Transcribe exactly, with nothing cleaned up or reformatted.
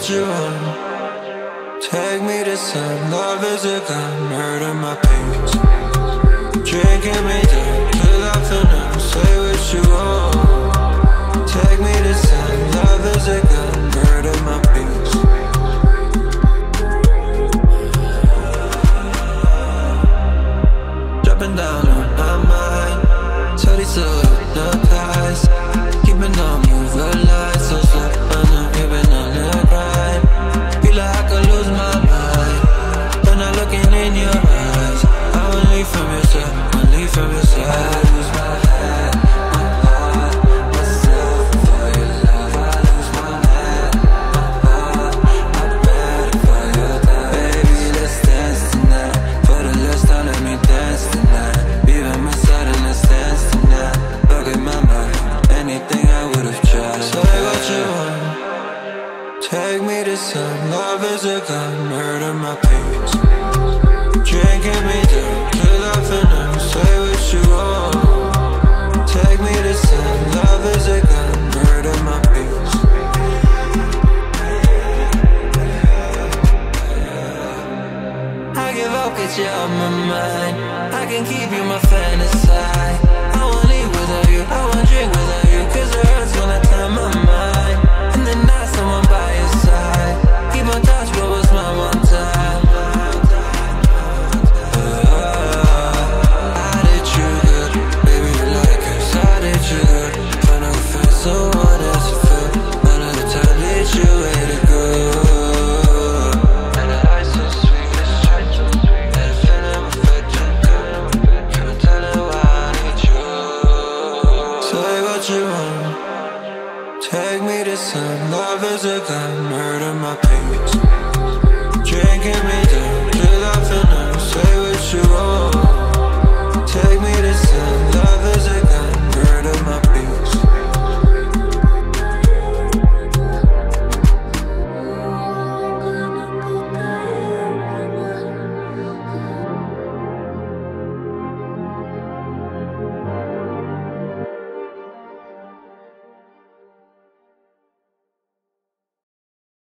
what you want. Take me to some. Love is a gun, murder my peace. Drinking me down till I feel numb. Say what you want. Take me to some. Love is a gun, murder my peace. Dropping down on my mind. Totally so hypnotized. Keeping on moving lights. So slow, I'm not even on the grind. Feel like I could lose my mind when I'm looking in your eyes. I won't leave from your side, won't leave from your side. I lose my head, my heart, myself for your love. I lose my head, my heart, I'm ready for your time. Baby, let's dance tonight. For the last time, let me dance tonight. Be by my side and let's dance tonight. Look at my mind, anything I would've tried. Say what you want. Take me to some. Love is a gun, murder my peace. Drinking me down till I feel numb. Say what you want. Take me to some. Love is a gun, murder my peace. I give up, get you out my mind. I can keep you my fantasy. I won't eat without you, I won't drink without you. Cause it hurts when I turn my mind. And then not someone by your side. Keep on touch, but what's my one time? I did you good, baby, you like us. I did you good, find out if it's someone else to feel. Another time did you way to go. And the ice so sweet, it's strange. And the feeling affecting good. Can't tell it why I need you. Say what you want. Take me to some. Love is a gun, murder my peace. Drinking me down